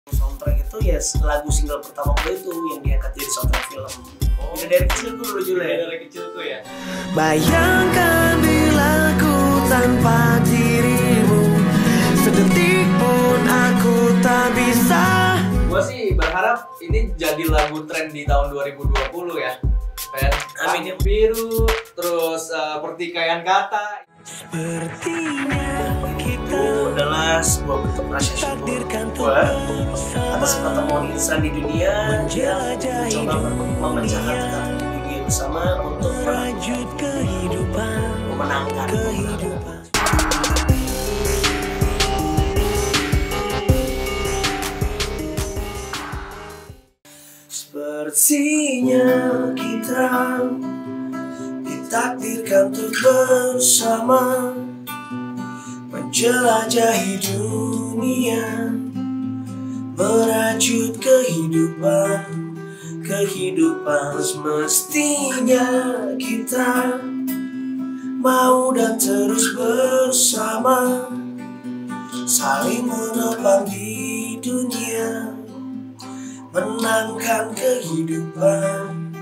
Soundtrack itu ya lagu single pertama gue itu yang diangkat jadi soundtrack film. Oh. Dari kecil gue dulu juga ya. Dari kecil tuh ya. Bayangkan bila ku tanpa dirimu, sedetik pun aku tak bisa. Gua sih berharap ini jadi lagu tren di tahun 2020 ya. Kayak Langit Biru, terus Pertikaian Kata. Sepertinya kita adalah sebuah bentuk apresiasi gue atas pertemuan insan di dunia yang mencoba memecahkan teka dunia bersama untuk merajut kehidupan. memenangkan. Sepertinya kita ditakdirkan untuk bersama menjelajahi dunia, merajut kehidupan semestinya kita mau dan terus bersama, saling menopang di dunia, menangkan kehidupan.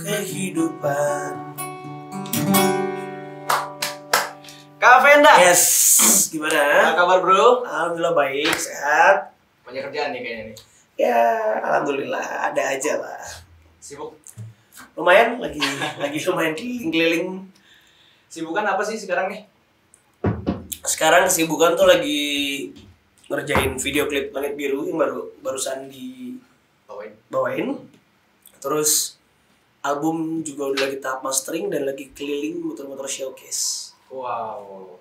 Kak Venda. Yes, gimana? Apa kabar bro? Alhamdulillah baik, sehat. Banyak kerjaan nih kayaknya nih. Ya, alhamdulillah ada aja lah. Sibuk? Lumayan, lagi lumayan keliling-keliling. Sibukan apa sih sekarang nih? Sekarang kesibukan tuh lagi ngerjain video klip Langit Biru yang barusan bawain. Terus album juga udah lagi tahap mastering dan lagi keliling muter-muter showcase. Wow.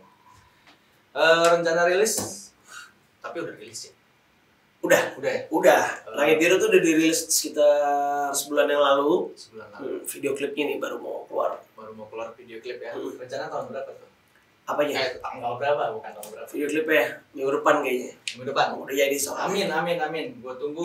Rencana rilis? Tapi udah rilis ya? Udah ya? Udah. Langit Biru tuh udah dirilis sekitar sebulan yang lalu. Video klipnya nih baru mau keluar Video klip ya. Rencana tahun berapa tuh? Apanya? Tanggal berapa? Bukan tahun berapa. Video klipnya minggu depan kayaknya. Minggu depan? Udah jadi soalnya. Amin. Gua tunggu.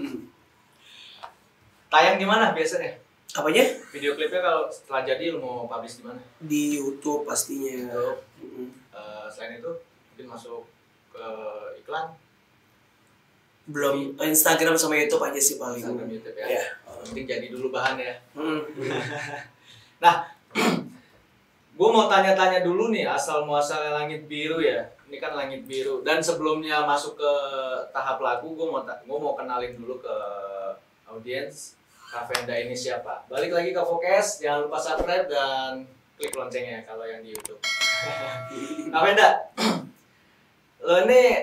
Tayang di mana biasanya? Apanya? Video klipnya kalau setelah jadi lu mau publish di mana? Di YouTube pastinya. Selain itu mungkin masuk ke iklan? Belum, Instagram sama YouTube aja sih paling. Instagram, YouTube ya. Ya. Penting jadi dulu bahan ya. Nah, gue mau tanya-tanya dulu nih asal muasalnya Langit Biru ya. Ini kan Langit Biru. Dan sebelumnya masuk ke tahap lagu, gue mau kenalin dulu ke audiens. Kak Venda ini siapa? Balik lagi ke Vokes, jangan lupa subscribe dan klik loncengnya kalau yang di YouTube. Kak Venda, lo ini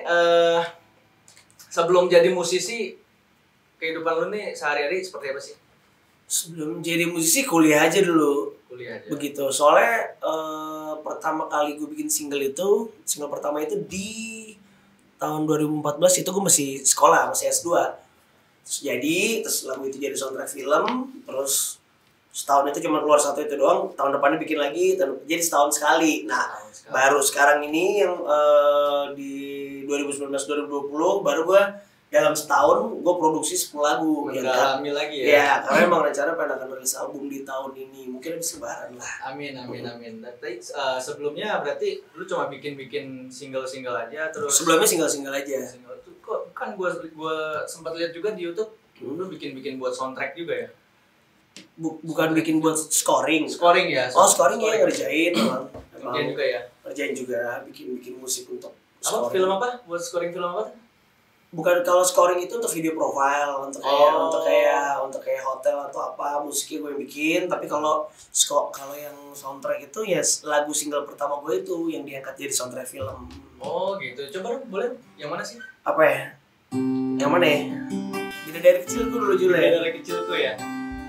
sebelum jadi musisi, kehidupan lo nih sehari-hari seperti apa sih? Sebelum jadi musisi kuliah aja dulu. Begitu. Soalnya pertama kali gue bikin single pertama itu di tahun 2014 itu gue masih sekolah, masih S2. Terus lagu itu jadi soundtrack film, terus setahun itu cuma keluar satu itu doang, tahun depannya bikin lagi, jadi setahun sekali. Nah, baru sekarang ini yang di 2019-2020 baru gue dalam setahun gue produksi 10 lagu. Mendalami lagi ya? Ya, karena emang rencana pengen akan rilis album di tahun ini, mungkin habis lebaran lah. Amin. Tapi sebelumnya berarti lu cuma bikin single-single aja terus? Sebelumnya single-single aja. Single itu kok kan gue sempat lihat juga di YouTube, lu bikin buat soundtrack juga ya? Bukan bikin buat scoring. Scoring ya? Scoring ya ngerjain emang. Ngerjain juga ya? Ngerjain juga, bikin musik untuk scoring. Film apa? Buat scoring film apa? Bukan, kalau scoring itu untuk video profile, untuk kayak hotel atau apa, musiknya gue yang bikin. Tapi kalau yang soundtrack itu ya lagu single pertama gue itu yang diangkat jadi soundtrack film. Oh gitu. Coba boleh yang mana sih? Apa ya? Yang mana ya? Dari kecil gue dulu juga ya. Dari kecil tuh ya.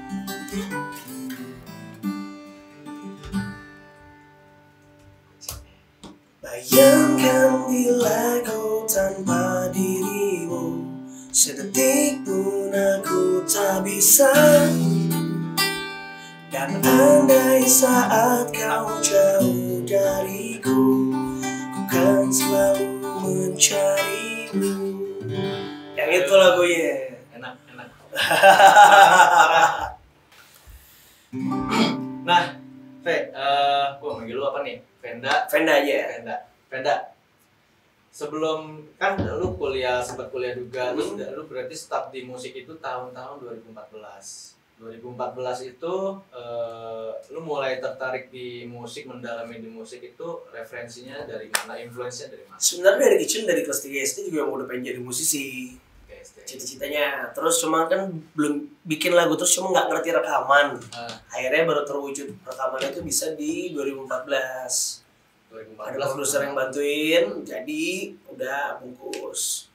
Bayangkan bila kau tanpa dirimu, sedetik pun aku tak bisa. Dan andai saat kau jauh dariku, ku kan selalu mencarimu. Yang itu lagunya. Enak. Nah, Ve, gue manggil lu apa nih? Venda aja. Venda. sebelum kan lu sempat kuliah juga, terus lu berarti start di musik itu tahun-tahun 2014. 2014 itu lu mulai tertarik di musik, mendalami di musik itu referensinya dari mana, influence-nya dari mana? Sebenarnya dari kecil, dari kelas 3 SD juga yang udah pengen jadi musisi. Cita-citanya. Terus cuma kan belum bikin lagu, terus cuma nggak ngerti rekaman. Akhirnya baru terwujud rekamannya itu bisa di 2014. Ada produser yang bantuin, jadi udah bungkus.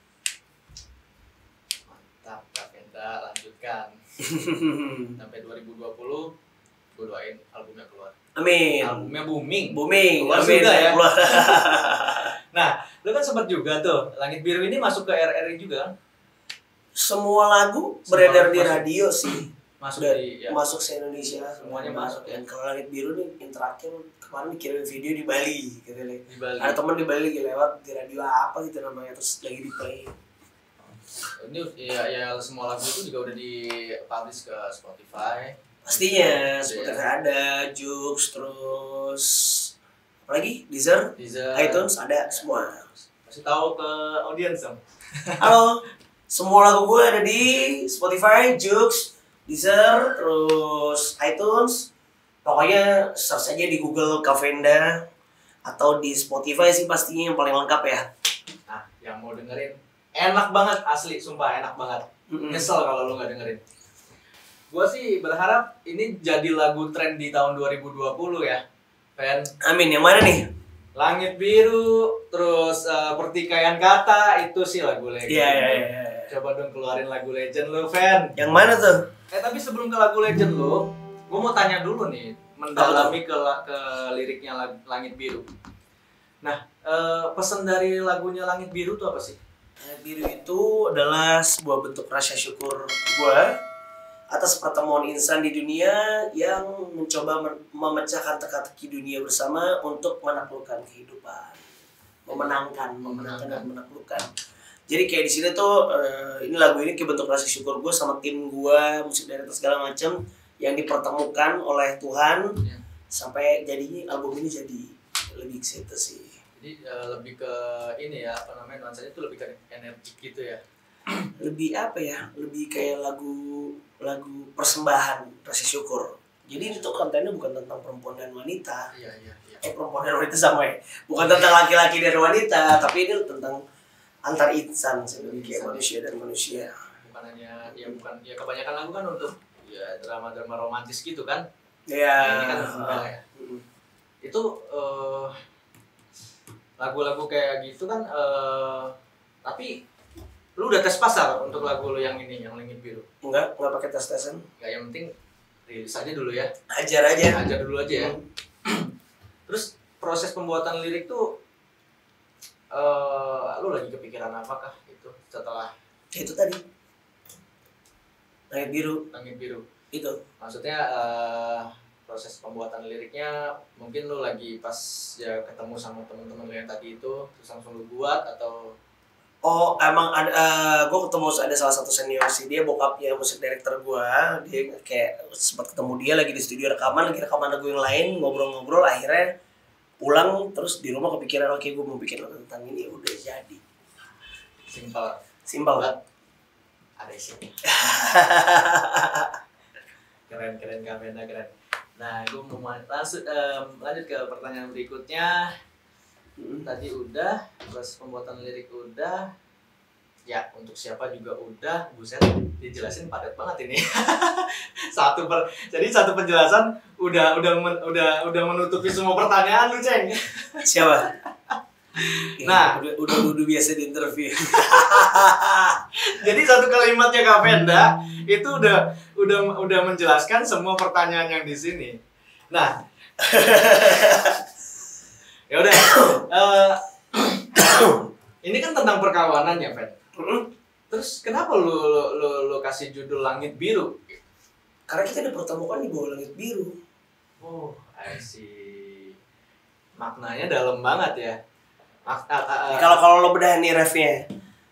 Mantap, Kak Venda, lanjutkan. Sampai 2020, gue doain albumnya keluar. Amin. Albumnya booming. Keluar amin, juga ya. Keluar. Nah, lu kan sempat juga tuh, Langit Biru ini masuk ke RRI juga kan? Semua lagu beredar di radio sih. Masuk se-Indonesia, semuanya masuk ya. Dan kalau Langit Biru nih yang terakhir kemarin dikirim video di Bali gitu nih. Di Bali. Ada teman di Bali lagi lewat di radio apa gitu namanya, terus lagi di play. Ini ya semua lagu itu juga udah di-publish ke Spotify. Pastinya Spotify ada, Joox, terus apa lagi? Deezer, iTunes ada semua. Kasih tahu ke audiens dong. Halo, semua lagu gue ada di Spotify, Joox, Deezer, terus iTunes. Pokoknya search aja di Google Kavenda atau di Spotify sih pastinya yang paling lengkap ya. Nah, yang mau dengerin enak banget, asli, sumpah enak banget. Nyesel kalau lu nggak dengerin. Gua sih berharap ini jadi lagu tren di tahun 2020 ya, Pen. Amin. Yang mana nih? Langit Biru, terus Pertikaian Kata, itu sih lagu legend. Iya. Coba dong keluarin lagu legend lu, Fen. Yang mana tuh? Tapi sebelum ke lagu legend lu, gua mau tanya dulu nih, mendalami ke liriknya Langit Biru. Nah, pesan dari lagunya Langit Biru tuh apa sih? Langit Biru itu adalah sebuah bentuk rasa syukur gue atas pertemuan insan di dunia yang mencoba memecahkan teka-teki dunia bersama untuk menaklukkan kehidupan, memenangkan dan menaklukkan. Jadi kayak di sini tuh ini lagu ini kayak bentuk rasa syukur gue sama tim gue, musik director segala macam yang dipertemukan oleh Tuhan sampai jadinya album ini jadi lebih ke situ sih. Jadi lebih ke ini ya, apa namanya, nuansanya itu lebih ke energi gitu ya. Lebih apa ya? Lebih kayak lagu persembahan rasa syukur. Jadi itu kontennya bukan tentang perempuan dan wanita. Iya. Perempuan dan wanita sama ya. Bukan tentang laki-laki dan wanita, tapi ini tentang antar insan sebenarnya, kayak manusia dan manusia. Bukan hanya ya kebanyakan lagu kan untuk ya drama-drama romantis gitu kan. Iya. Ini kan enggak ya. Itu lagu-lagu kayak gitu kan, tapi lu udah tes pasar untuk lagu lu yang ini, yang Langit Biru? Enggak pakai tes-tesan. Enggak, yang penting rilis aja dulu ya. Ajar dulu aja ya. Terus proses pembuatan lirik tuh lu lagi kepikiran apakah itu setelah itu tadi Langit Biru itu maksudnya proses pembuatan liriknya mungkin lu lagi pas ya ketemu sama temen-temen lu yang tadi itu terus langsung lu buat atau emang ada gue ketemu ada salah satu senior sih, dia bokapnya musik director gue, dia kayak sempat ketemu dia lagi di studio rekaman lagu yang lain, ngobrol-ngobrol, akhirnya pulang terus di rumah kepikiran oke, gue mau bikin lagu tentang ini, udah jadi. Simpel banget. Ada isi. Keren Kavenda, keren. Nah, gue mau langsung lanjut ke pertanyaan berikutnya. Tadi udah, terus pembuatan lirik udah, ya untuk siapa juga udah. Buset, dijelasin padat banget ini. Jadi satu penjelasan udah menutupi semua pertanyaan lu, Ceng. Siapa? Nah, udah biasa di interview. Jadi satu kalimatnya Kavenda itu udah menjelaskan semua pertanyaan yang di sini. Nah, ya udah. Ini kan tentang perkawanan ya, Fen. Terus kenapa lu kasih judul Langit Biru? Karena kita dipertemukan di bawah langit biru. Oh, I see. Maknanya dalam banget ya. Kalau lo bedah nih refnya.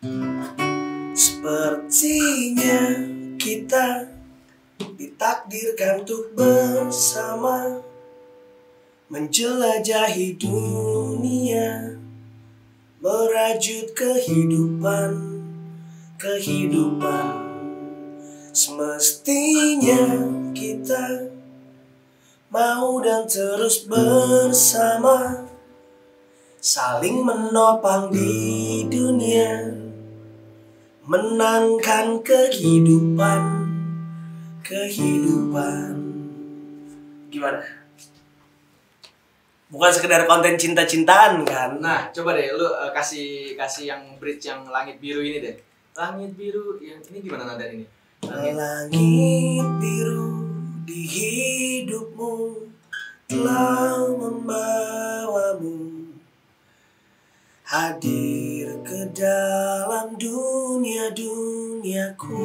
Sepertinya kita ditakdirkan untuk bersama menjelajahi dunia merajut kehidupan. Semestinya kita mau dan terus bersama, saling menopang di dunia, menangkan kehidupan. Gimana? Bukan sekedar konten cinta-cintaan kan? Nah, coba deh lu kasih yang bridge yang Langit Biru ini deh. Langit biru yang ini gimana nada ini? Langit biru di hidupmu telah membawamu hadir ke dalam duniaku.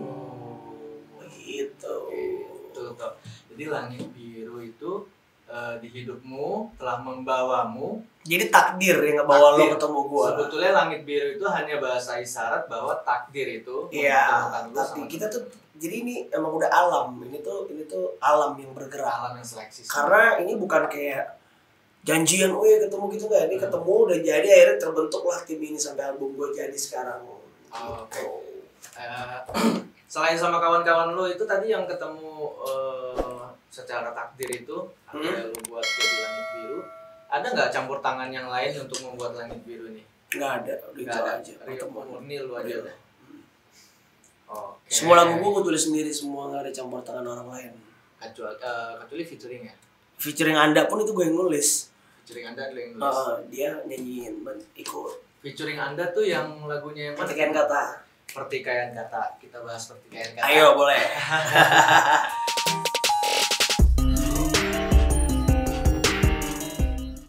Begitu. Tuh. Jadi langit biru itu di hidupmu telah membawamu. Jadi takdir yang ngebawa lo ketemu gua. Sebetulnya langit biru itu hanya bahasa isyarat bahwa takdir itu. Iya. Tapi kita tuh jadi ini emang udah alam. Ini tuh alam yang bergerak. Alam yang seleksi. Karena ini bukan kayak janjian, ketemu gitu nggak. Ini ketemu udah jadi, akhirnya terbentuklah tim ini sampai album gua jadi sekarang. Oke. Selain sama kawan-kawan lo itu tadi yang ketemu secara takdir itu, akhirnya lo buat jadi Langit Biru. Ada nggak campur tangan yang lain untuk membuat Langit Biru ini? Nggak ada, nggak ada. Murni lu aja deh. Oke. Semua lagu gue tulis sendiri semua, nggak ada campur tangan orang lain. Kecuali featuring ya? Featuring Anda pun itu gue yang nulis. Featuring Anda yang nulis? Dia nyanyiin, ikut. Featuring Anda tuh yang lagunya yang mana? Pertikaian Kata. Pertikaian Kata. Kita bahas Pertikaian Kata. Ayo, boleh.